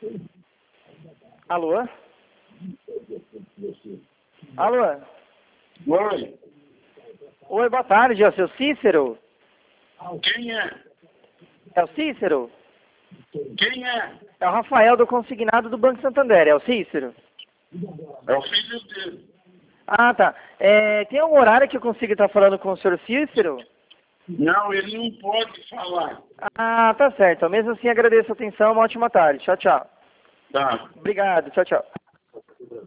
Alô? Alô? Oi, Oi, boa tarde, é o seu Cícero? quem é? É o Cícero? Quem é? É o Rafael do Consignado do Banco Santander, é o Cícero? É o filho dele. Ah, tá. Tem algum horário que eu consiga estar falando com o senhor Cícero? Não, ele não pode falar. Ah, tá certo. Mesmo assim, agradeço a atenção, uma ótima tarde. Tchau, tchau. Tá. Obrigado, tchau, tchau.